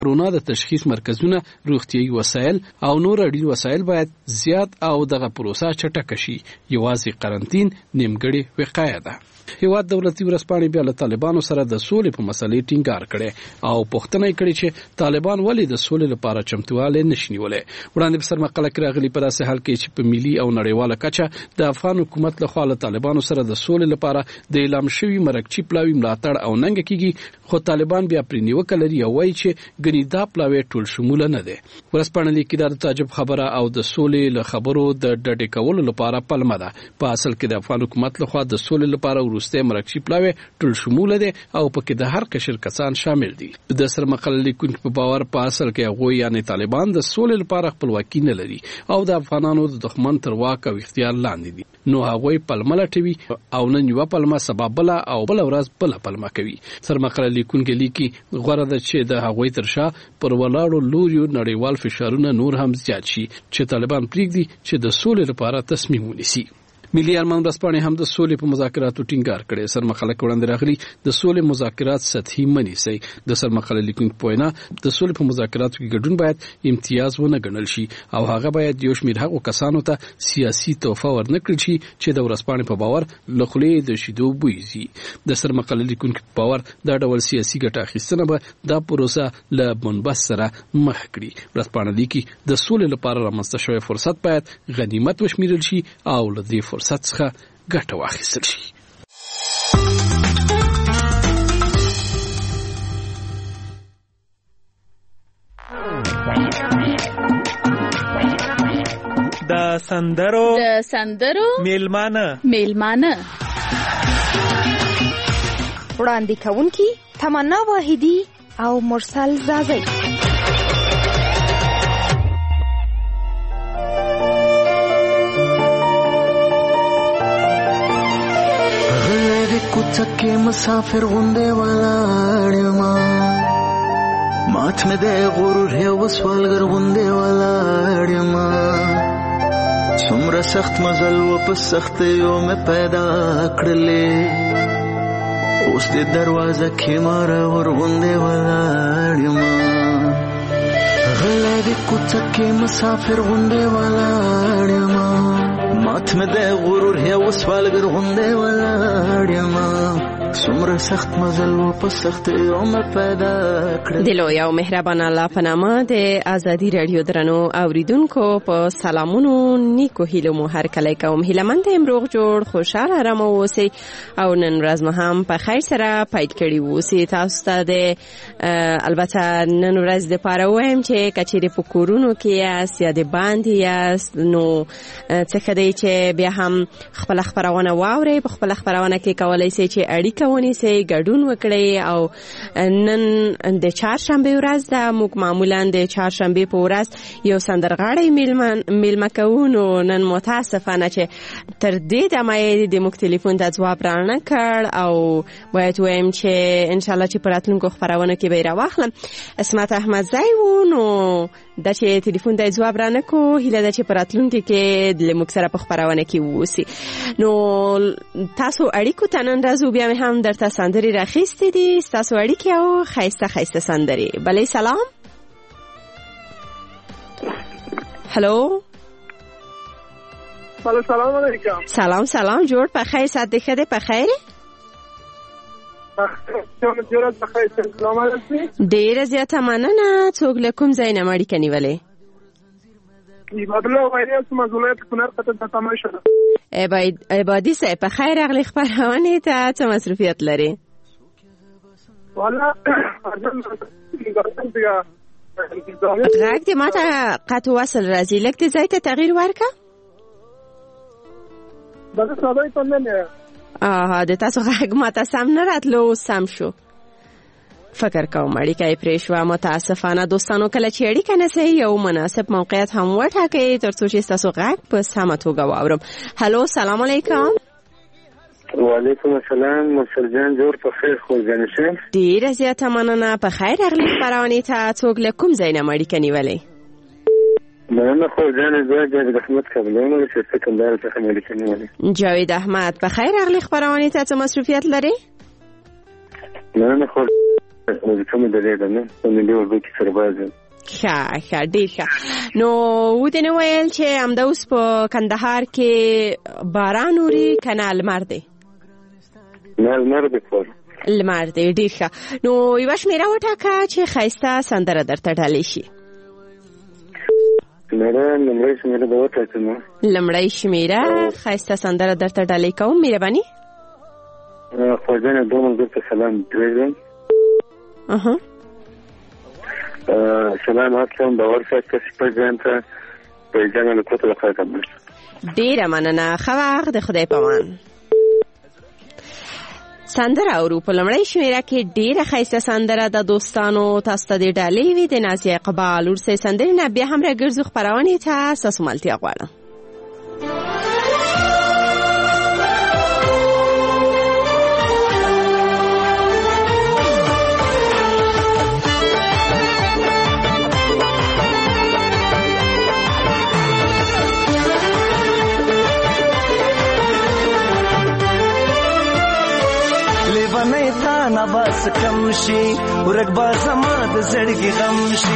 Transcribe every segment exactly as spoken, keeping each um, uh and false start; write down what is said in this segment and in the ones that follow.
کرونا د تشخیص مرکزونه، روغتيایي وسایل او نور اړین وسایل باید زیات او دغه پروسه چټک شي. یوازې قرنطین نیمګړی وقایه ده. هیواد دولتي ورسپانې بیا له طالبانو سره د سولې په مسلې ټینګار کړي او پوښتنه یې کړې چې طالبان ولې د سولې لپاره چمتواله نشي نیولای. وړاندې په سرمقاله کې راغلي په داسې حال کې چې په ملي او نړیواله کچه د افغان حکومت لخوا له طالبانو سره د سولې لپاره د اعلان شوی مرکچی پلاوی ملاتړ او ننګ کیږي، خو طالبان بیا پرې نیوکه لري او وایي چې ګنې دا پلاوی ټول شموله نه دی. ورسپانې لیکي دا د تعجب خبره او د سولې له خبرو د ډډې کولو لپاره پلمه ده. په اصل کې د افغان حکومت لخوا د سولې لپاره ورسته مرکچی پلاوی ټول شموله دي او پکې د هر قشر کسان شامل دي. د سرمقاله لیکونکو په باور په اصل کې هغه یعنی طالبان د سولې لپاره خپلواکي نه لري او د افغانانو د دښمن تر واک او اختیار لاندې دي. نو هغه پلمه لټوي او نن یو پلمه سبب بل او بل ورځ بل پلمه کوي. سرمقاله لیکونکو لیکي غوړه د چې د هغه ترشا پر ولاړو لوريو نړیوال فشارونه نور هم زیات شي چې طالبان پریږدي چې د سولې لپاره تصمیم ونیسي. ملي ارمان ورځپاڼې هم د سولې په مذاکراتو ټینګار کړي. سرمقاله وړاندې راغلي د سولې مذاکرات سطحي مني سي. د سرمقاله لیکونکو په وینا د سولې په مذاکراتو کې ګډون باید امتیاز ونه ګڼل شي او هغه باید یو شمېر هغو کسانو ته سیاسي توفه ورنکړي شي چې د ورځپاڼې په باور لخلې د شیدو بویزي. د سرمقاله لیکونکو په باور دا ډول سیاسي ګټه اخیستنه به دا پروسه له منبس سره مخ کړي. ورځپاڼه لیکي د سولې لپاره رامنځته شوی فرصت باید غنیمت وشمیرل شي او له دې فرصت څخه ګټه واخیستل شي. د سندرو د سندرو میلمانه میلمانه وړاندې کوونکی تمنا واحدی او مرسل زازی. کوڅه مسافر غونډه ولاړ ما مات مې د غرور هي وسوالګر غونډه ولاړ ما څومره سخت مزل و په سخت یو مې پیدا کړلې اوس دې دروازه کې مار ور غونډه ولاړ ما غلې د کوڅه مسافر غونډه ولاړ ما مات مې د غرور هي وسوالګر غونډه ولاړ ما څومره سخت مزل و په سخت یو مې پیدا کړل. د لوی او مهربان الله په نامه د ازادي رادیو درنو اوریدونکو په سلامونو نیکو هیلو مو هر کله کوم. هیلمند امروغ جوړ خوشاله آرام اوسئ او نن ورځ مو هم په خیر سره پیل کړی اوسئ. تاسو ته د البته نن ورځ د پاره وایم چې کچېره په کورونو کې یاست یا د باندې یاست نو څه خدای چې بیا هم خپل خبرونه واوري. په خپل خبرونه کې کولای شئ چې اړیکه ونیسئ، ګډون وکړئ او نن د چهارشنبه ورځ ده. موږ معمولا د چهارشنبه په ورځ یو سندرغاړی میلمه کوو. نو نن متاسفانه چې تر دې دمه د موږ ټلیفون ته ځواب رانه کړ او باید وایم چې ان شاء الله چې په راتلونکو خبرونه کې به یې راواخلم. اسمت احمدزی و نو دا چې ټلیفون ته ځواب رانه کو هیله ده چې په راتلونکو کې د موږ سره په خبرونه کې ووسی. نو تاسو اړیکو ته نن راځو بیا مې هم درته سندرې راخیستې دي ستاسو اړیکې او ښایسته ښایسته سندرې. بلې سلام. هلو سلام علیکم. سلام سلام جوړ په خیر سات دې ښه دی په خیر ډیره زیاته مننه. څوک له کوم ځای نه اړیکه نیولې؟ عبادي صاحب په خیر راغلی. خبرونه ته څه مصروفیت لري؟ غږ دې ماته قطع وصل راځي. لږ دې ځای ته تغییر ورکړه. آها د تاسو غږ ماته سم نه راتلو، سم شو. فکر کوم اړیکه یې پرې شوه. متاسفانه دوستانو کله چې اړیکه نسئ یو مناسب موقعیت هم وټاکئ تر څو چې ستاسو غږ په سمه توګه واورم. هلو سلام علیکم. وعلیکم السلام. مرسل جان جوړ په خیر خو ځنشه. ډیره زیاته مننه. په خیر راغلی. خبرونه ته څوک له کوم ځای نه اړیکه نیولې؟ مننه خو ځان زه جاوید احمد قبلونه چې څنګه دار څخه اړیکه نیولې. جاوید احمد په خیر راغلی. خبرونه ته څه مصروفیت لري؟ مننه خو وظیفه مې درېده نه په ملي اردو کې سرباز یم. ښه ښه ډېر ښه. نو ودې نه ویل چې همدا اوس په کندهار کې باران اوري که نه لمر دی؟ نه لمر دی کور لمر دی. ډېر ښه. نو یوه شمېره وټاکه چې ښایسته سندره درته ډالۍ شي. شمېره لومړۍ شمېره به وټاکم. لومړۍ شمېره ښایسته سندره درته ډالۍ کوم. مهرباني. خواجانې دوه ملګرو ته سلام درېږم. اها سلام اصلم باور صاحب ته سپر جان ته په جانه له کوته لخوا کوم. ډېره مننه. ښه وخت. د خدای پامان. سندره اورو په لومړۍ شمېره کې ډېره ښایسته سندره د دوستانو تاسو ته د ډالۍ وي د نازیه اقبال وروستۍ سندرې نه بیا هم راګرځو خپرونې ته ستاسو ملتیا غواړم. بس کم شي ورک با زما د زړګي غم شي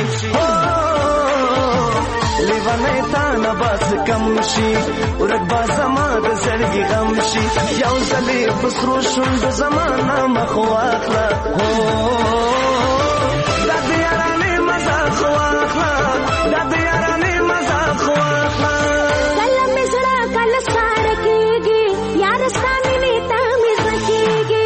لیوانه تا نه بس کم شي ورک با زما د زړګي غم شي یو ځلې بسرو شوند زمانه مخ واخله هو د دیارانه مزه خو واخله د دیارانه مزه خو واخله کله مې زړه کله سار کېږي یار ستانه نیتا مې زکېږي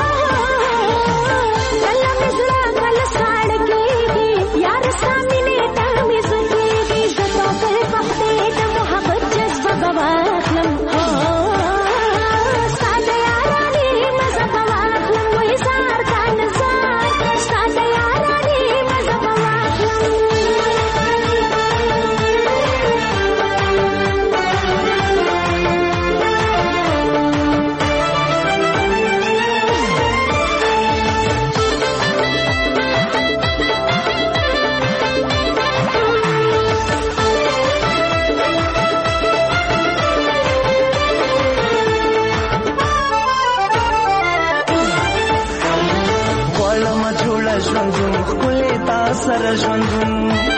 سره ژوندون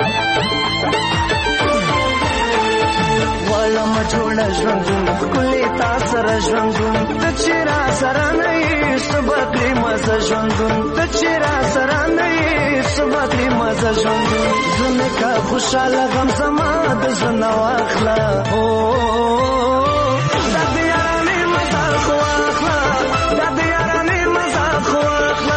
والا مجوړه ژوندون کله تا سره ژوندون ته چیرې سره نه یې سبقې مزه ژوندون ته چیرې سره نه یې سبقې مزه ژوندون زنه کا خوشاله غم زما د زنه واخلا او د دیارانه مزه خو واخلا د دیارانه مزه خو واخلا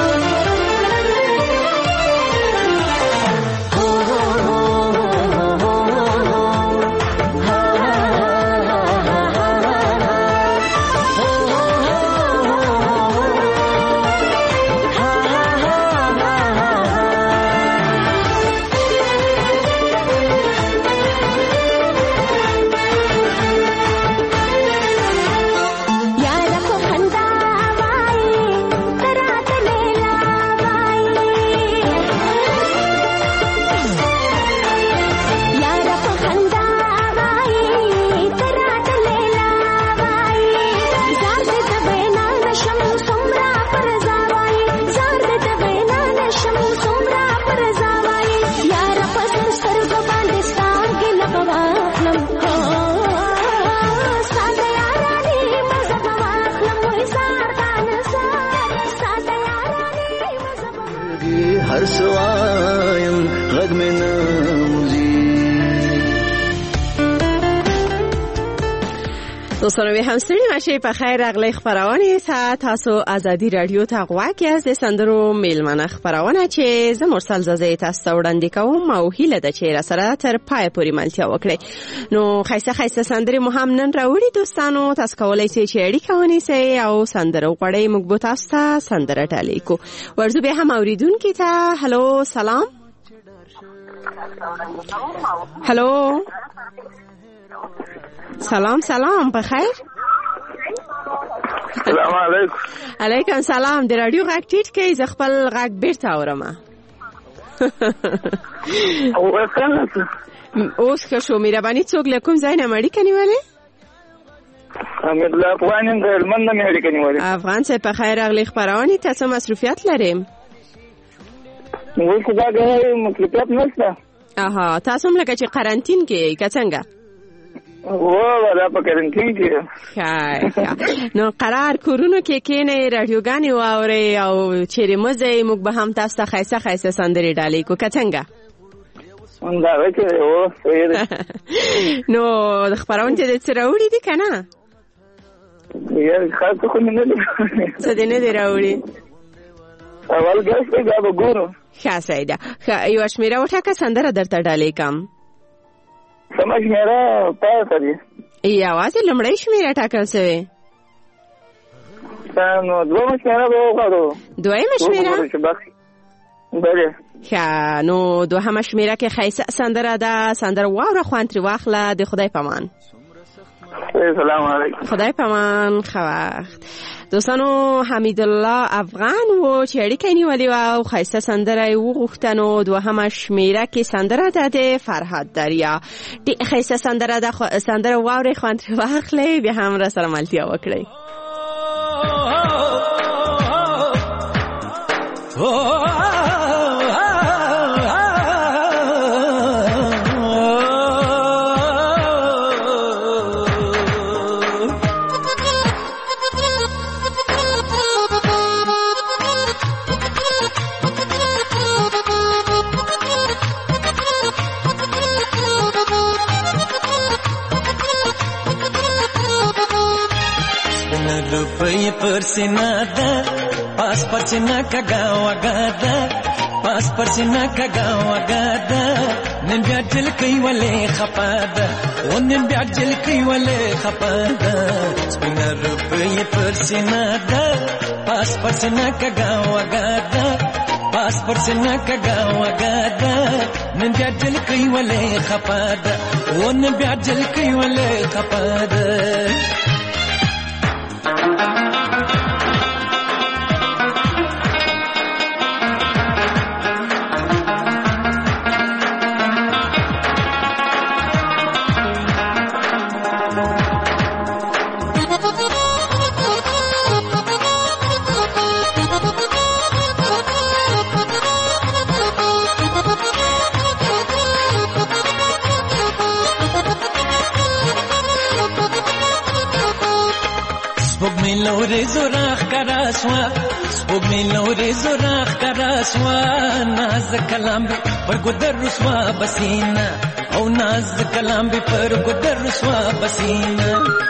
هر سوایم غږ مې نه موزي. دوستانو به همستړي نشئ په خیر راغلی خپرونې ته تاسو ازادي رادیو ته غواړئ از د سندرو میلمنه خپرونه چې زه مرسل زازې تاسو ته وړاندې کوم او هیله ده چې را سره تر پای پورې ملتیا وکړئ. نو خیسته خیسته سندرې مو هم نن راوړي دوستانو تاسو کولی شئ چې اړیکه ونیسئ او سندره وغواړئ موږ به تاسو ته سندره ډالۍ کوو. ورځو بیا هم اوریدونکي ته هلو سلام. هلو سلام سلام بخیر. سلام علیکم. علیکم سلام. د رادیو غږ ټیټ کړئ زه خپل غږ بیرته اورم. اوس که شو مهرباني څوک له کوم ځای نه اړیکه نیولې؟ حمید الله افغان یم د هلمند نه مې اړیکه نیولې. افغان صاحب په خیر راغلی خپرونې ته څه مصروفیت لرئ؟ نو خو دا غواړي مطلب نشته. اها تاسو هم لکه چې قرنټین کې که څنګه؟ و دا په قرنټین کې. ښه نو قرار کورونو کې کېنئ راډیوګانې واورئ او چیرې مه ځئ موږ به هم تاسو ته ښایسته ښایسته سندرې ډالۍ کړو که څنګه؟ دا وکړئ او صحیح ده. نو د خپرونې دې څه راوړي دي که نه؟ یار خاص خو مې نه دي راوړي. څه دې نه دي راوړي؟ اول ګس دی بیا به ګورو. ښه صحیح ده. ښه یوه شمېره وټاکه سندره درته ډالۍ کړم. سمه شمېره پاتې دي. یوازې لومړۍ شمېره ټاکل شوې. نو دویمه شمېره به وغواړو. دویمه شمېره؟ بله. ښه نو دوهمه شمېره کې ښایسته سندره ده. سندره واوره خوند ترې واخله. د خدای په امان. سلام علیکم. خدای په امان. ښه وخت. دوستانو حمیدالله افغان و چې اړیکه یې نیولې وه او ښایسته سندره یې وغوښته. نو دوهمه شمېره کې سندره ده د فرهاد دریا. ډېره ښایسته سندره ده. سندره واورئ خوند ترې واخلئ بیا هم را سره ملتیا وکړئ. روپی پر سینا ده پاس پر سینا کگا وگا ده پاس پر سینا کگا وگا ده نن بیا جل کئی ولی خپا ده و نن بیا جل کئی ولی خپا ده سپینا روپی پر سینا ده پاس پر سینا کگا وگا ده پاس پر سینا کگا وگا ده نن بیا جل کئی ولی خپا ده و نن بیا جل کئی ولی خپا ده. لورې زوراخ کراسوا سپوږمۍ لورې زوراخ کراسوا ناز کلام پر ګدر رسوا بسینا او ناز کلام پر ګدر رسوا بسینا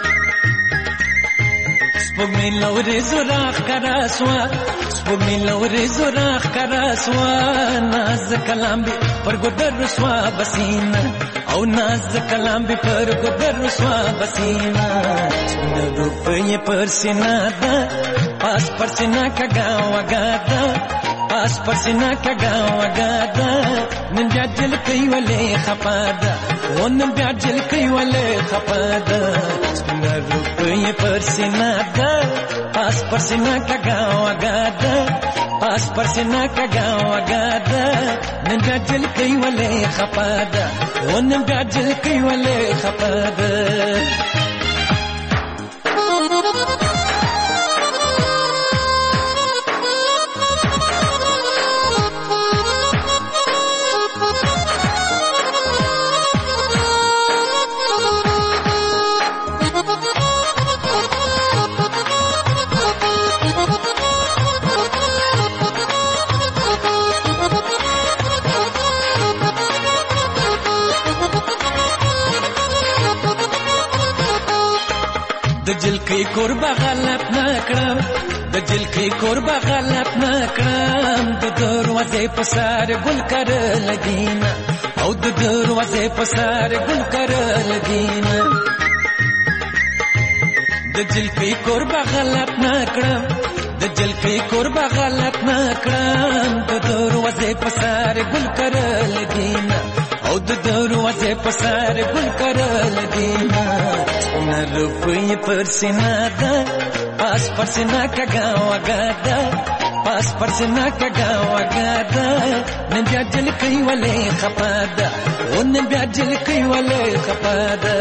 سپوږمۍ لورې زوراخ کراسوا سپوږمۍ لورې زوراخ کراسوا ناز کلام پر ګدر رسوا بسینا او ناز کلام پر ګدر رسوا بسینا روپی پر سینا ده پاس پر سینا کگا وگا ده پاس پر سینا کگا وگا ده نن بیا جل کئی ولی خپا ده و نن بیا جل کئی ولی خپا ده روپی پر سینا ده پاس پر سینا کگا وگا ده پاس پر سینا کگا وگا ده نن بیا جل کئی ولی خپا ده و نن بیا جل کئی ولی خپا ده. د جلکی قربا غلط نکړم د جلکی قربا غلط نکړم د دروازې په سر ګل کرل دینا او د دروازې په سر ګل کرل دینا د جلکی قربا غلط نکړم د جلکی قربا غلط نکړم د دروازې په سر ګل کرل دینا او د دروازې په سر ګل کرل دینا روپی پر سینا ده پاس پر سینا کگا وگا ده پاس پر سینا کگا وگا ده نن بیا جل کئی ولی خپا ده و نن بیا جل کئی ولی خپا ده.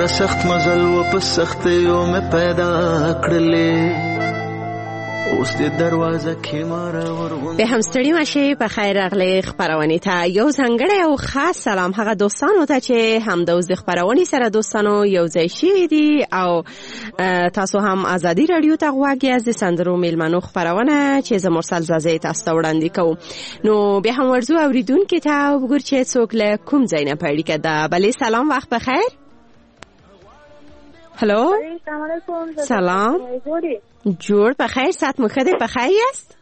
څومره سخت مزل و په سختیو مې پیدا کړلې اوس د دروازه کې ماره ورغون به هم ستړي مشه په خیر راغلی خبرونه ته یو ځانګړی او خاص سلام هغه دوستانو ته چې هم د اوس خبرونه سره دوستانو یو ځای شي دي او تاسو هم ازادي رادیو ته غواړئ از د سندرو میلمنو خبرونه چې ز مرسل زازه تاسو ته وړاندې کوم نو به هم ورزو اوریدونکو ته وګور چې څوک له کوم ځای نه پیل کده بله سلام وخت بخیر هلو سلام علیکم سلام جوړ په خیر سات مخده په خیر است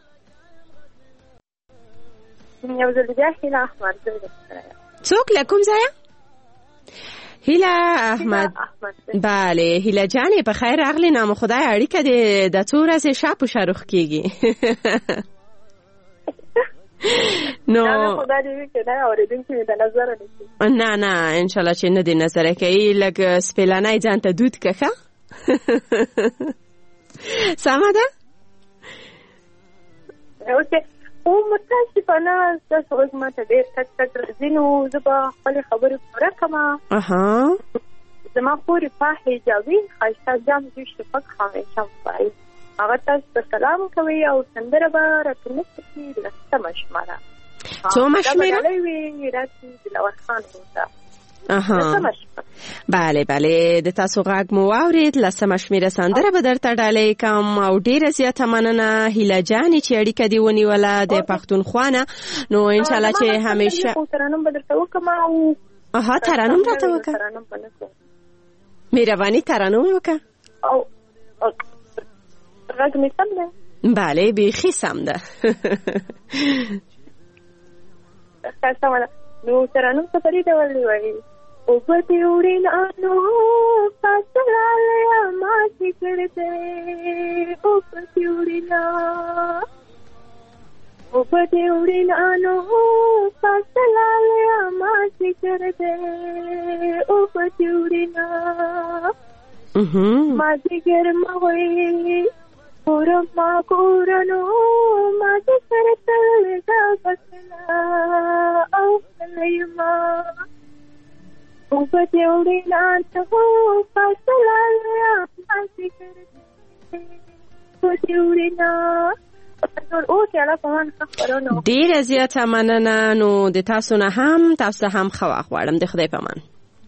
یو ځل بیا هیله احمد څوک له کوم ځای هیله احمد بله هیله جانې په خیر راغلی نام خدای اړیکه د د څو ورځې شاپ شروع کیږي نو خدای دې چې دا اوریدونکو د نظر نه نه نه ان شاء الله چې نه دی نظر کوي لکه سپلانای ځان ته دود کخه سمه ده اوسه او متاسفانه تاسو اوس ماته ډېر تک تک راځي نو زه به خپلې خبرې پوره کړم اها زما خورې په حجابي ښایسته جام دې شفق همیشه وایي هغه تاسو ته سلام کوي او سندره به راته نشته چې لسمه شماره څومره شمېره دا به وي راځي دلور خان وته اها بله بله د تاسو غږ مو واورید لسمه شمېره سندره به درته ډالۍ کوم او ډېره زیاته مننه هیله جانې چې اړیکه دې ونیوله د پښتونخوا نه نو انشاءالله چې همیشه ترانم به درته وکړم او اها ترانم راته وکړه مهرباني ترانم وکړه او غږ مې سم ده بله بیخي سم ده نو ترانم څه پرې ډول دی وایي او په دې وړینانو فاصله له ما ذکر دې او په دې وړینا او په دې وړینانو فاصله له ما ذکر دې او په دې وړینا ما ذکر مغوي پورم ما کورنو ما ذکر تل دا بسلا او کلیما او په دې وړینا ته فاصله له ما ذکر دې په دې وړینا ډیره زیاته مننه نو د تاسو نه هم تاسو هم خو غواړم د خدای په امان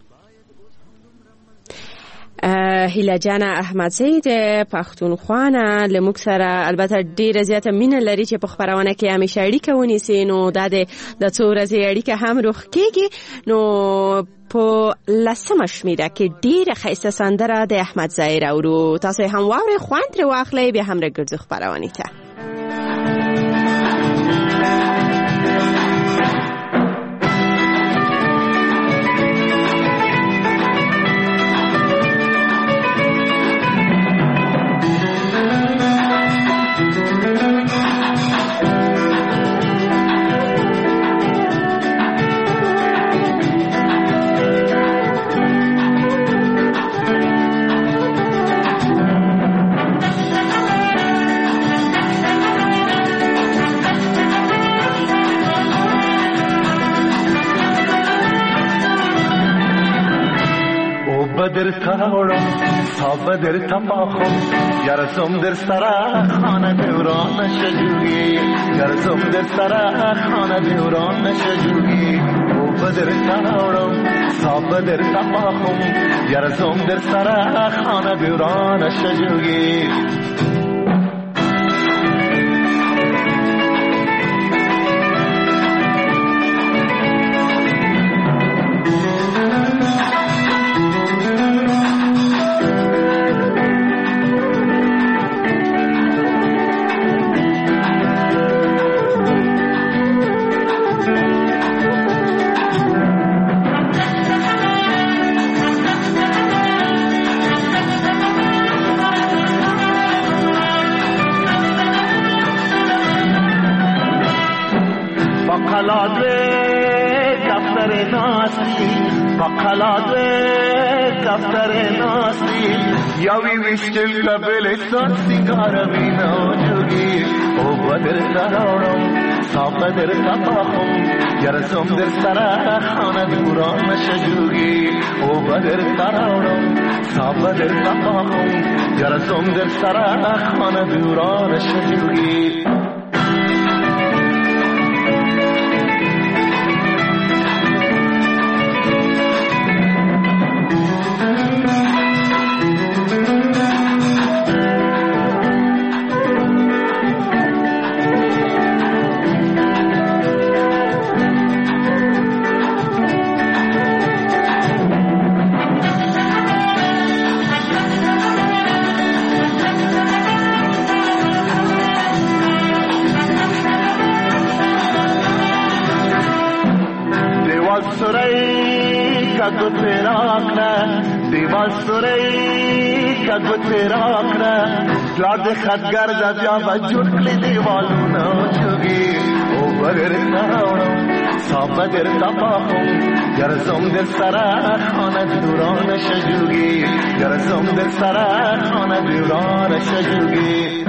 هیله جان احمدزی د پښتونخوا نه له موږ سره البته ډیره زیاته مینه لري چې په خبرونه کې همیشه اړیکه ونیسي نو دا د د څو ورځې اړیکه هم روخ کېږي نو په لسمه شمېره کې ډیره ښایسته سندره د احمدزی راوړو تاسو هم واورئ خوند ترې واخلئ بیا هم راګرځو خپرونې ته بدر تاورم تا بدر تپاخم گرزم در سر خانه دوران نشجوی گرزم در سر خانه دوران نشجوی او بدر تاورم تا بدر تپاخم گرزم در سر خانه دوران نشجوی یاوی ویشتل قبل سان سیگار می نوجوگی او و در تراورم صاف در تفاهم گرزم در سر خانه دوران شجوگی او بدر تراورم صاف در تفاهم گرزم در سر خانه دوران شجوگی لارد خدگر زدیا و جرکلی دیوالونا چوگی او بگر تراورم صاف در تفاهم گرزم در سر خانه دوران شجوگی گرزم در سر خانه دوران شجوگی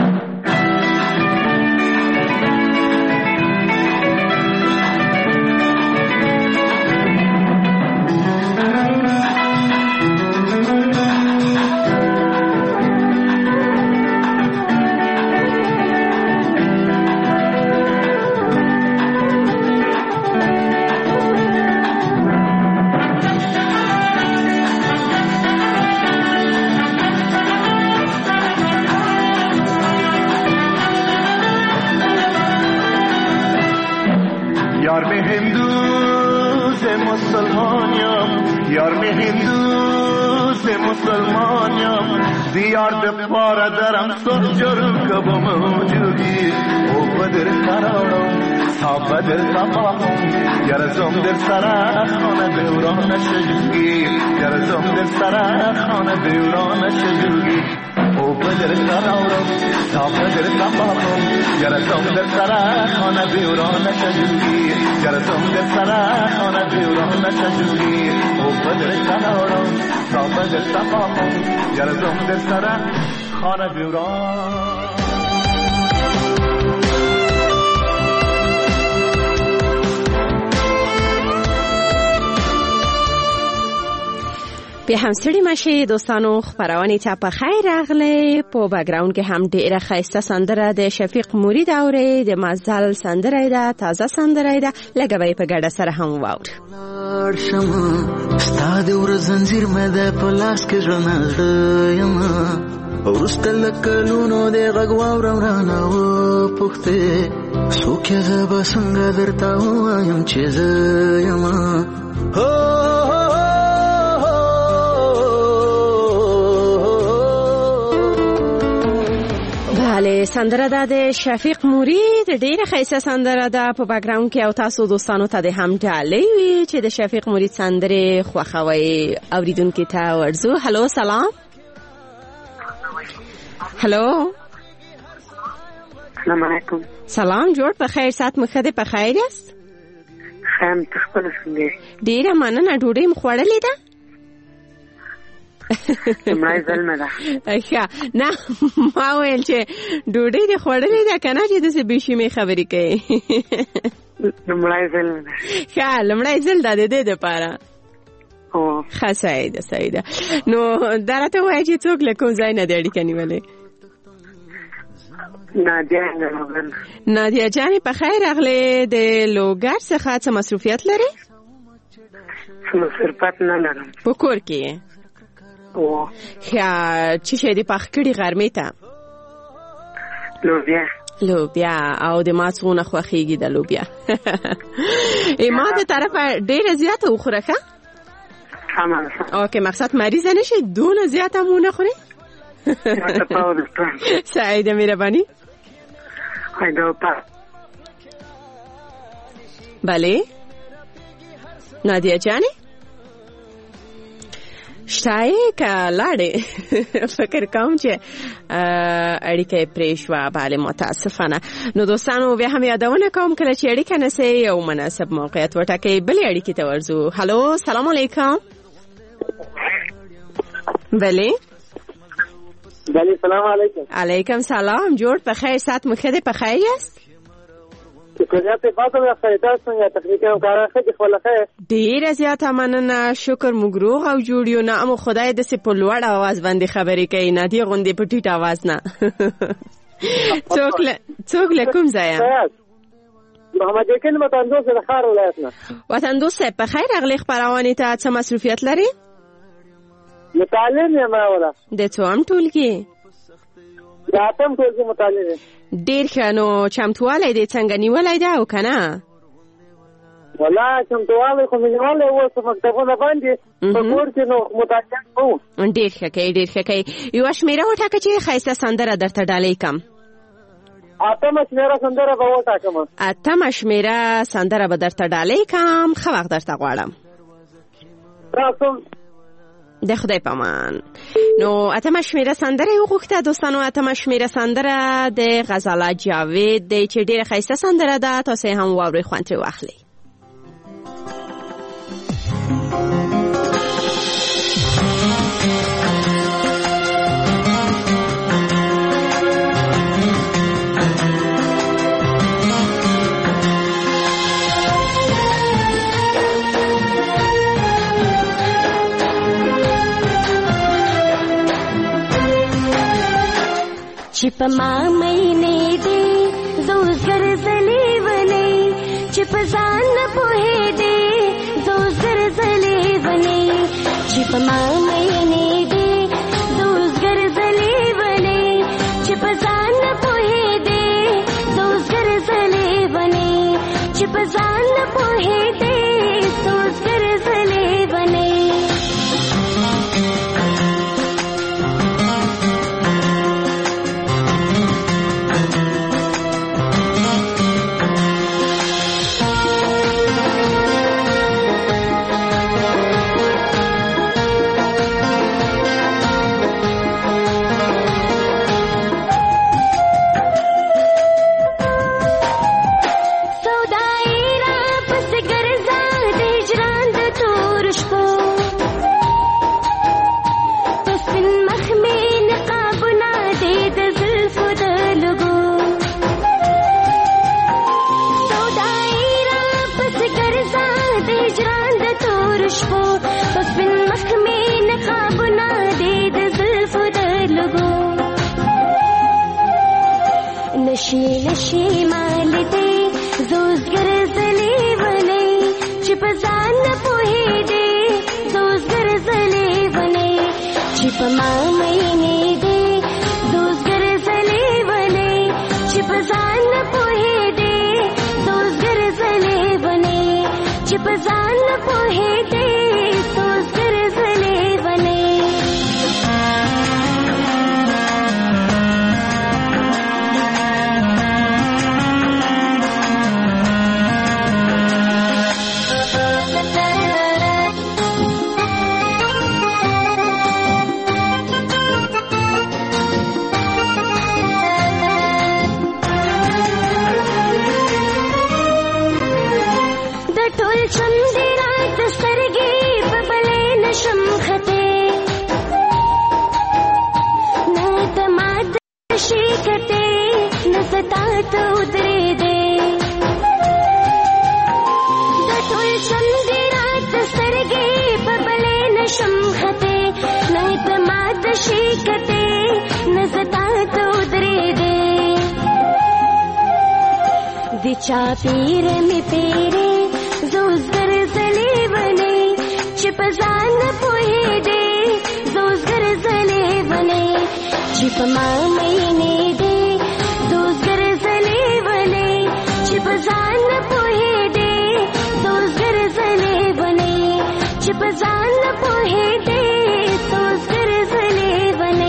دیار به پاره درم سرجر کبم موجودی او بدر تراورم صاف بدر تفاهم گرزم در سر خانه دوران شجوگی گرزم در سر خانه دوران شجوگی او بدر تراورم صاف بدر تفاهم گرزم در سر خانه دوران شجوگی گرزم در سر خانه دوران شجوگی او بدر تراورم صاف بدر تفاهم گرزم در سر خانه دوران به همسری مشه دوستانو خبرانی ته په خیر راغلی په بګراوند کې هم ډیره خیسته سندره د شفیق مرید اوري د مزل سندره ده تازه سندره ده لګوي په ګډه سره هم واور استاد ور زنجیر مې ده په لاس کې ژوند یم ورستل کلونو د غواور ورانه و پخته څوک زه به څنګه درته وایم چې زه یم بله سندره ده د شفیق مرید ډیره خیسته سندره ده په بګراوند کې او تاسو دوستانو ته د هم ډالۍ وي چې د شفیق مرید سندره خوښوي اوریدونکو ته ورزو هلو سلام هلو السلام علیکم سلام جوړ په خیر سات مخده په خیر است خام تخپل څنګه ډیره مننه ډوډۍ م خوړلې ده مړای ظلم ده اخا نه ما ویل چې ډوډۍ دې خوړلې ده کنه چې د څه بشي خبرې کوي مړای ظلم ده ښه لمړای ځل ده د دې لپاره او ښه سعیده سعیده نو درته وایي چې څوک له کوم ځای نه دی اړیکه نیولې نادیا نګل نادیا جانې په خیر راغلې د لوګر څخه څه مصروفیت لري مصروفیت نه لرم په کور کې او ښه چې شه دې پخ کړي غرمې ته لوبیا لوبیا او د ما څونه خوښیږي د لوبیا ما د طرفه ډیره زیاته وخوره ښه اوکې مقصد مریضه نشي دونه زیاته مو نه خوري سعیده مهربانی بله نادیا جانی شتای که لاړې فکر کوم چې اړیکه پرې شوه بله متاسفانه نو دوستانو بیا هم یادونه کوم کله چې اړیکه نسئ یو مناسب موقعیت وټاکئ بلې اړیکې ته ورځو هلو سلام علیکم بله بله سلام علیکم. علیکم سلام. جوړ په خیر سات مخده په خیر یاست؟ شکریات فاطمه یا خیرات څنګه تخنیکي کار خې خپل خیر. ډیر زیاته مننه. شکر مګروغ او جوړیو نه ام خدای د سي په لوړ आवाज باندې خبرې کوي نه دی غوندې په ټیټ आवाज نه. څوک له څوک له کوم ځای؟ محمد یقین وطن دوست د خار ولایت نه. وطن دوست په خیر اغلی خبرونه ته څه مصروفیت لري؟ متعلم یم اوله. د څوم ټولګي؟ د اتم ټولګي متعلم یم. ډیر ښه. نو چمتوالی دې څنګه نیولی دی او که نه؟ والله چمتوالی خو مې نیولی اوس په مکتبونه باندې په کور کې نو مطالعه کوو. ډېر ښه کوي ډېر ښه کوي. یوه شمېره وټاکه چې ښایسته سندره درته ډالۍ کړم. اتمه شمېره سندره به وټاکم. اتمه شمېره سندره به درته ډالۍ کړم. ښه وخت درته غواړم. راسم د خدای په امان. نو اتمه شمېره سندره یې وغوښته دوستانو. اتمه شمېره سندره د غزاله جاوید دی چې ډېره ښایسته سندره ده. تاسو یې هم واورئ، خوند ترې واخلئ. چې په ما مینې دې زوز ګرځلې ونې، چې په ځان نه پوهېدې زوز ګرځلې ونې، چې په ما مینې دې زوز ګرځلې ونې، چې په ځان نه پوهېدې زوز ګرځلې ونې، چې په ځان نه پوهېدې زوز ګرځلې ونې. نشي نشي مال دې زوز ګرځلې ونې، چې په ځان نه پوهېدې زوز ګرځلې ونې، چې په ما مینې دې زوز ګرځلې ونې، چې په ځان نه پوهېدې زوز ګرځلې ونې، چې په ځان نه پوهېدې زوز ګرځلې ونې. چا پیر می پیره زوز ګرځلې ونې، چې په ځان نه پوهېدې زوز ګرځلې ونې، چې په ما مینې دې زوز ګرځلې ونې، چې په ځان نه پوهېدې زوز ګرځلې ونې، چې په ځان نه پوهېدې زوز ګرځلې ونې.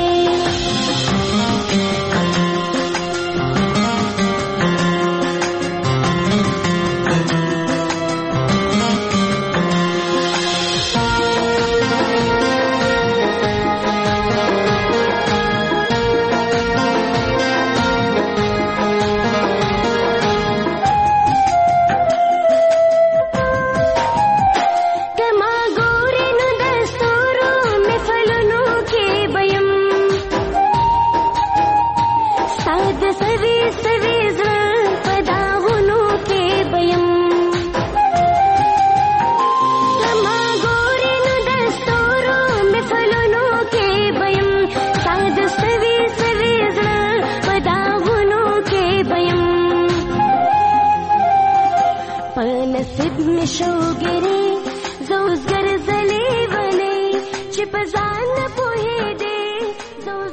شوګری زوز ګرځلې ونی چې په ځان پوهې دې زوز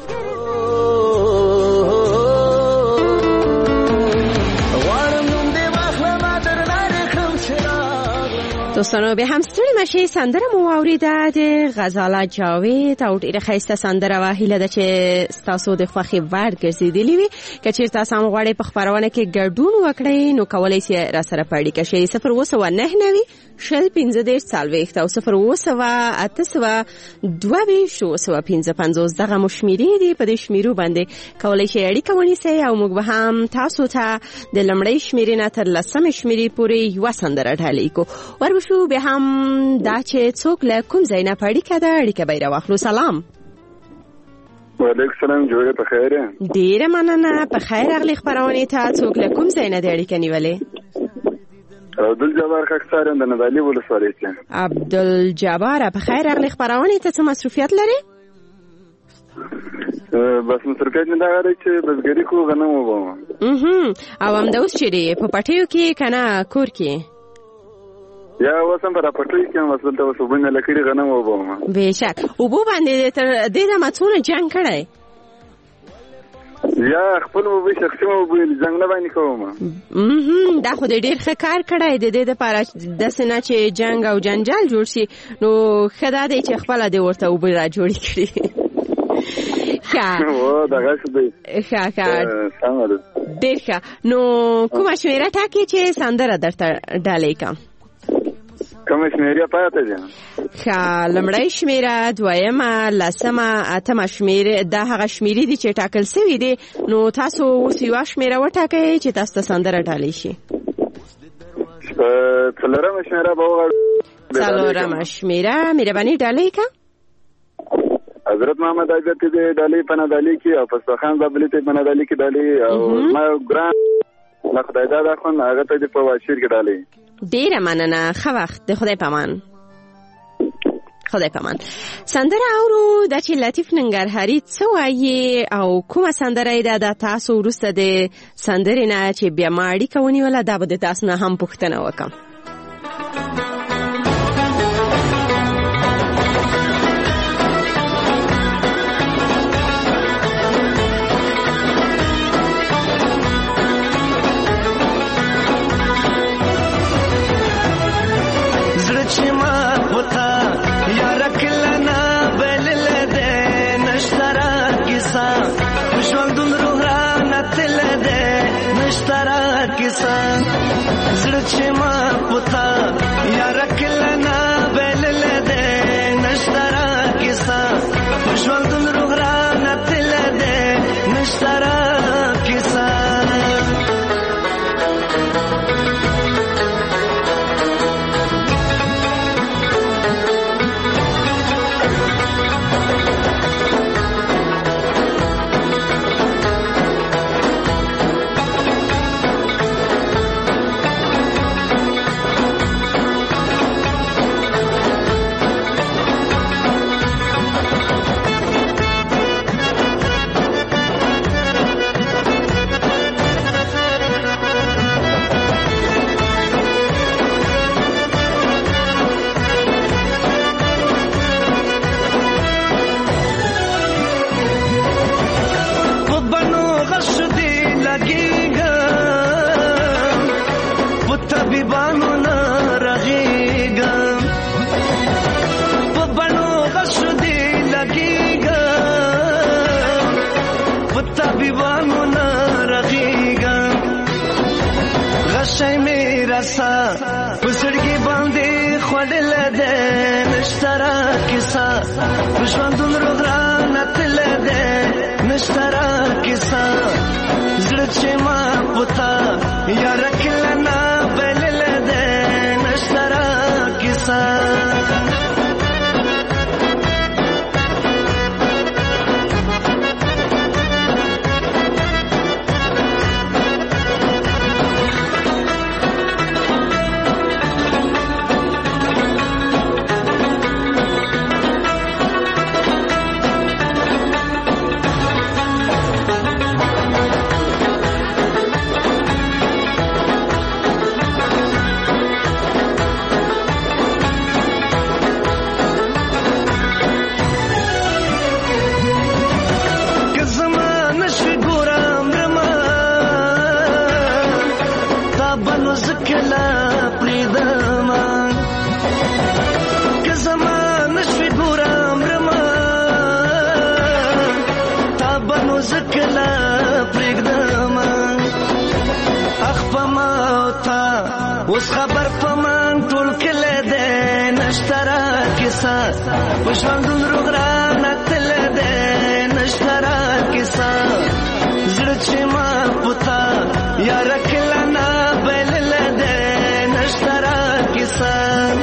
دوستانو به هم ستړي مشي سندره مو اوریده د غزاله جاوید او ډیره ښایسته سندره وه. هیله ده چې ستاسو د خوښې وړ ګرځېدلې وي. که چېرته تاسو هم غواړئ په خپرونه کې ګډون وکړئ نو کولی شئ راسره په اړیکه شئ. صفر اووه سوه نهه نوي شل پنځه دېرش څلوېښت او صفر اووه سوه اته سوه دوه ویشت اووه سوه پنځه پنځوس دغه مو شمېرې دي. په دې شمېرو باندې کولی شئ اړیکه ونیسئ او موږ به هم تاسو ته د لومړۍ شمېرې نه تر لسمې شمېرې پورې یوه سندره ډالۍ کړو. وربشو به هم دا چې څوک له کوم ځای نه په اړیکه ده اړیکه به یې راواخلو. سلام. وعلیکم السلام. جوړه په خیر یې؟ ډېره مننه. په خیر راغلې خپرونې ته. څوک له کوم ځای نه د اړیکه نیولې؟ عبدالجبار خاکسار د نادعلي ولسوالۍ څخه. عبدالجبار په خیر راغلې خپرونې ته. څه مصروفیت لرې؟ بس مصروفیت مې دا غواړي چې بزګري کوو، غنم وبوم. او همدا اوس چیرې په پټیو کې که نه کور کې؟ یا اوس هم په راپټیو کې یم. اوس دلته اوس اوبه مې لکړي، غنم وبوم. بېشک. اوبو باندې تر دې دمه څونه جنګ کړی؟ یا خپل اوبه شخصي اوبه جنګ نه باندې کوم. دا خو دې ډېر ښه کار کړی. د دې دپاره داسې نه چې جنګ او جنجال جوړ شي نو ښه دا دی چې خپله دې ورته اوبه را جوړې کړي. ښه ښه ډېر ښه. نو کومه شمېره ټاکې چې سندره درته ډالۍ کړم؟ کومه شمېره پاتې ده؟ ښه، لومړۍ شمېره، دویمه، لسمه، اتمه شمېرې دا هغه شمېرې دي چې ټاکل سوي دي. نو تاسو اوس یوه شمېره وټاکئ چې تاسو ته سندره ډالۍ شي. څلورمه شمېره به وغواړو. څلورمه شمېره مهرباني ډالۍ کړه. حضرت محمد عزت دې ډالۍ په نادعلي کې او پسترخان زابلي ته په نادعلي کې ډالۍ او ما ګران له خدای داد اخوند هغه ته په واشیر کې ډالۍ. ډیره مننه. ښه وخت. د خدای پامان. خدای پامان. سندره اورو د چې لطیف ننګرهاري څه وایي او کومه سندره ده د تاسو وروسته د سندرې نه چې بیا ما اړیکه ونیوله دا به د تاسو نه هم پوښتنه وکړم. زړه چې ما پتا یا رکلنا بلل دې نشترا کیسا ژوند روح را نتل دې نشترا کیسا. پسړګي باندې خوړل ده نشترا کیسا ژوندون روغران تل ده نشترا کیسا. زړه چې ما پتا یا رکلنا بلل ده نشترا کیسا. اوس خبر پمان ټول کله ده نشترا کیسه پښوندون روغرا نتل ده نشترا کیسه زړه چې ما پتا یار کله نه بلل ده نشترا کیسه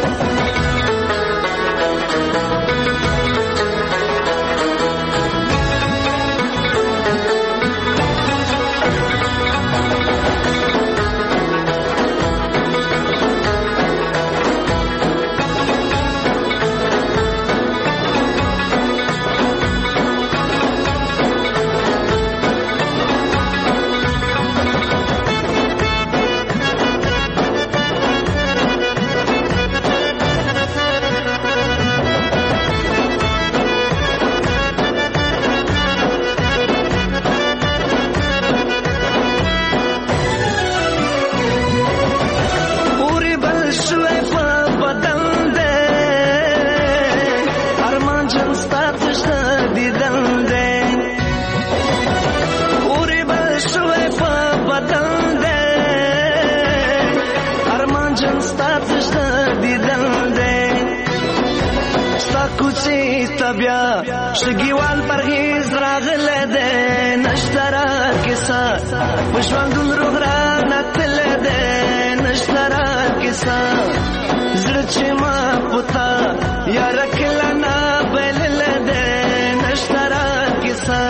بیا شګیوال پرهیز راغله ده نشترا کیسه پښوندون روغرا نتل ده نشترا کیسه زړه چې ما پتا یار کله نه بلل ده نشترا کیسه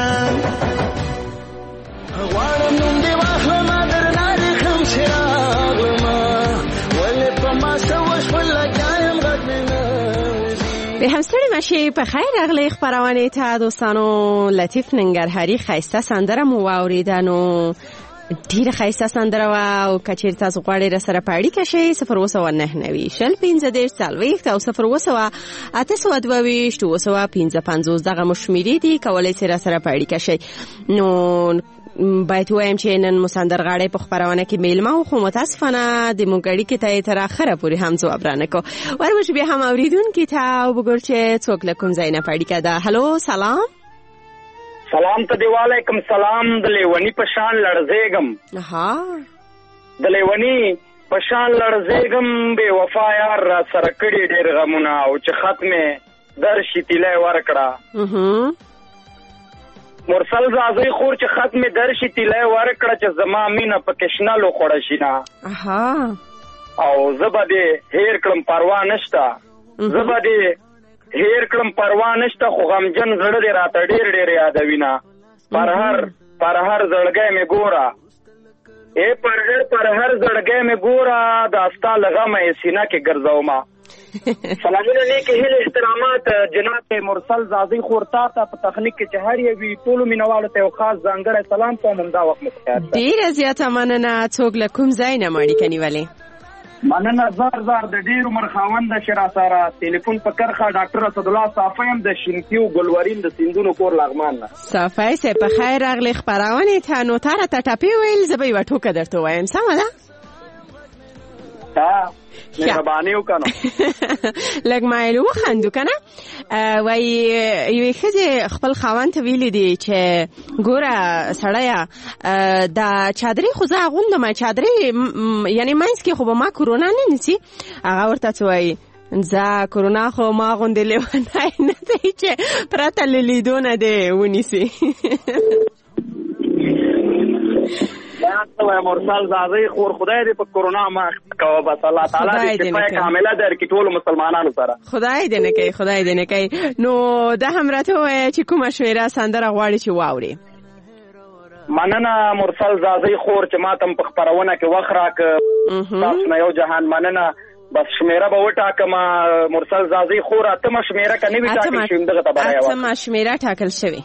غواړم نوم دې واخلم درنه دې خم چراغما ولې په ما سوش ولګایم غږ مې به همستړي ماشي په خیر اغلی خبرونه ته دوستانو لطیف ننګرهاري خیسته سندره مو واوریدانو ډیره خیسته سندره او کچیر تاسو غواړئ را سره پاړی کشي صفر وسو نه نوي شل پنځه دیش څلويخت او صفر وسو اته سو دوه شتو وسو پنځه پنځوس دغه مشمیري دي کولای سي را سره پاړی کشي نو باید وایم چې نن مسندرغاړی په خبرونه کې میلمه او خو متاسفانه د مونګړی کې ته تر اخره پورې هم ځواب رانه کو ورمش به هم اوریدونکو ته وګور چې څوک لکم زینه پاړی کده هالو سلام سلام ته دی وعلیکم سلام د لیونی په شان لړزېګم ها د لیونی په شان لړزېګم به وفا یار سره کړي ډېر غمونه او چې ختمه در شتیله ورکړه اها مرسل زازی خور چې ختمه در شتیله ورکړه چې زما مینه په کښنالو خوړه شینا اها او زبده هیر کړم پروا نشتا زبده هیر کړم پروا نشته خو غمجن زړه دې راته ډېر ډېر یادوینه پر هر پر هر زړګی مې ګوره اے پر هر پر هر زړګی مې ګوره دا ستا له غمه یې سینه کې ګرځومه سلامونه نیکې هیلې احترامات جناب مرسل زازی خور تا ته په تخنیک کې چې هر یوې ټولو مینوالو ته یو خاص ځانګړی سلام کوم همدا وخت مو پکار دی ډېره زیاته مننه څوک له کوم ځای نه مړی کنیولې مننه زار زار د ډېر عمر خاوند د شرا سره ټلیفون په کرخه ډاکټر اسد الله صافی هم د شینکیو ګلورین د سیندونو کور لغمان نه صافی سه په خیر اغلی خبرونه ته نو تر ته ټاپی ویل زبې وټو کډر ته وایم سم ده ها مهرباني وکړه لګ مایلو خندو کنه وای یو خزه خپل خاوند ته ویل دي چې ګوره سړیا دا چادرې خو زه غوندم چادرې یعنی مینس کې خو ما کورونا نه نسی هغه ورته وای زه کورونا خو ما غوندې لیونای نه دی چې پرته لیدونه دی ونیسي دا مرسل زازی خور خدای دې په کورونا ما کوه بس الله تعالی دې شفا کامله درکړي ټول مسلمانانو سره خدای دې نه کوي خدای دې نه کوي نو دا هم راته وای چې کومه شویره سندره غواړي چې واوري مننه مرسل زازی خور چې ما تم په خبرونه کې وخت راک تاسو نه یو جهان مننه بس شمیره به وټاکم مرسل زازی خور اتمه شمیره کني وی ټاکل شوم دغه تباره یو اتمه شمیره ټاکل شوی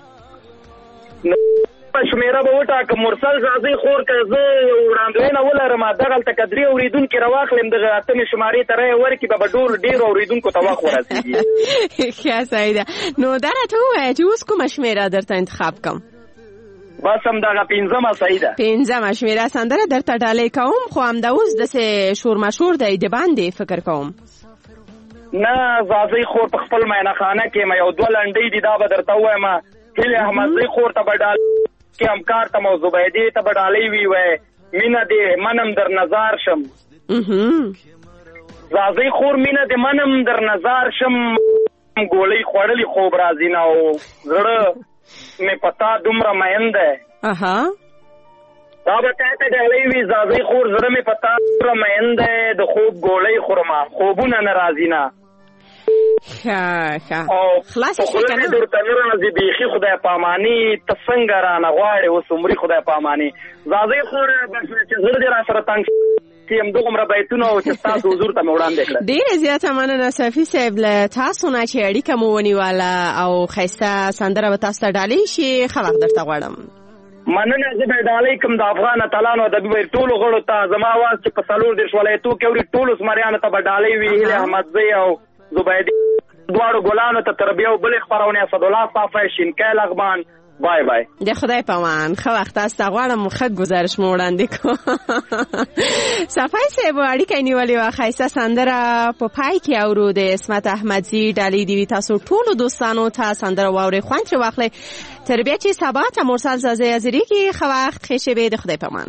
شمیره به وټاکم مرسل زازی خور که زه یو وړاندوینه ولرم دغلته که درې اورېدونکي راواخلم دغه اتمې شمارې ته رایې ورکړي به به ډول ډېرو اورېدونکو ته وخت ورسېږي ښه صحیح ده نو دا راته ووایه چې اوس کومه شمیره درته انتخاب کړم بس هم دغه پنځمه صحیح ده پنځمه شمیره سندره درته ډالۍ کوم خو همدا اوس داسې شور مشهور دی د باندې فکر کوم نه زازی خور په خپل مینهخانه کې ما یو دوه لنډۍ دي دا به درته ووایم هیلې احمدزۍ خور ته به ډالۍ کې همکار ته مو زبیدې ته به ډالۍ وي وای مینه دې منم در نظار شم زازۍ خور مینه د منم در نظر شم ګولۍ خوړلې خوب راځي نه او زړه مې پتا دومره مین دی اها دا به تا ته ډالۍ وي زازۍ خور زړه مې پتا دومره مین دی د خوب ګولۍ خورمه خوبونه نه راځي نه ښه ښه خلاص شي که نه درته نه راځي بیخي خدای پاماني ته څنګه رانه غواړې اوس عمري خدای پاماني زازۍ خور بس چې زړه دې را سره تنګ چې همدغومره بیتونه او چې ستاسو حضور ته مې وړاندې کړه ډېره زیاته مننه صفي صاحب له تاسو نه چې اړیکه مو ونیوله او ښایسته سندره به تاسو ته ډالۍ شي ښه وخت درته غواړم مننه زه به ډالۍ کوم د افغان اتلانو ادبي ویل ټولو غړو ته زما اواز چې په څلور دېرش ولایتو کې اوري ټولو زمریانو ته به ډالۍ وي هیلې احمدزۍ او زبیدي دواړو ګلانو ته تربیه او بلې خپرونې اسدالله صافی شینکی لغمان بای بای د خدای پامان ښه وخت تاسو ته غواړم ښه ګزارش مو وړاندې کړو صفای صاحب اړیکه نیولې وه ښایسته سندره په پای کې اورو د عصمت احمدزي ډالۍ دې وي تاسو ټولو دوستانو ته سندره واورئ خوند ترې واخلئ تر بیا چې سبا ته مرسل زازۍ حاضرېږي ښه وخت ښې شېبې د خدای پامان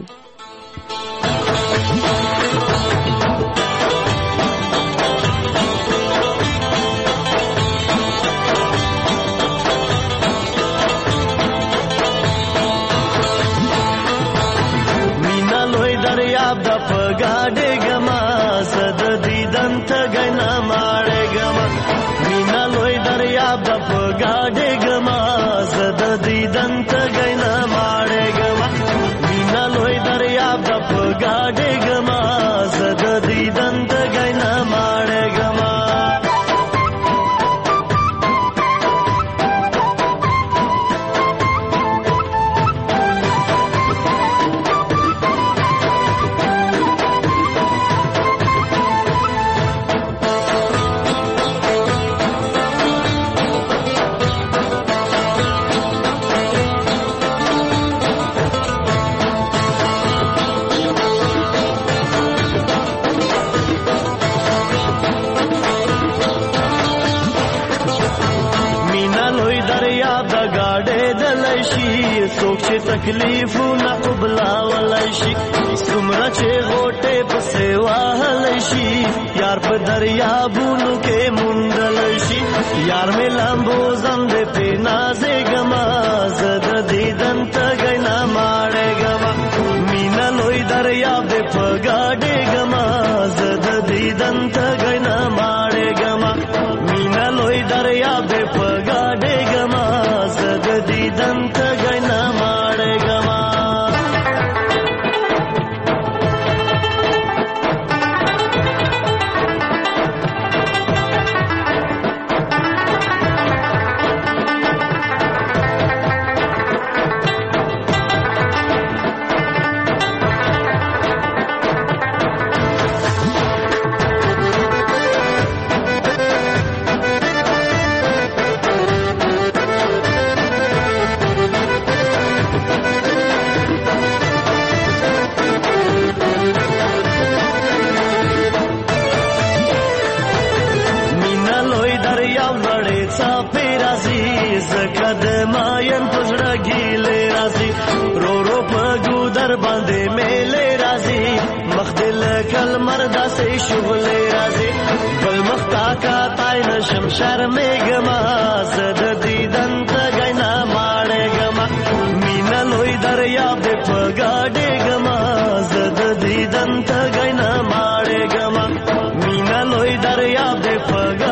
دریاب د پګاډې ګما زد دیدن تګ نه ماړې ګما مینا لوی دریاب د پګاډې ګما زد دیدن تګ نه ماړې ګما مینا لوی دریاب د پګاډې ګما زد دیدن تګ نه ماړې ګما څوک چې تکلیفونه قبلولای شي څومره چې غوټې پسې وهلی شي یار په دریابونو کې موندلی شي یار مې لامبو زم دې پې نازېږمه زه د دیدن تږی نه ماړېږمه مینه لوی دریاب دې په ګاډېږمه زه د دیدن تږی نه ماړېږمه مینه لوی دریاب دې په ګاډېږمه زه د دیدن تږی نه ماړېږمه باندې میلې راځي مخ دل کل مردا سي شغلې راځي بل مخ تا کا تای نشم شرمېږما زد دیدن تګای نه ماړېږما مینا لوی دریاب دې په ګاډېږما زد دیدن تګای نه ماړېږما مینا لوی دریاب دې په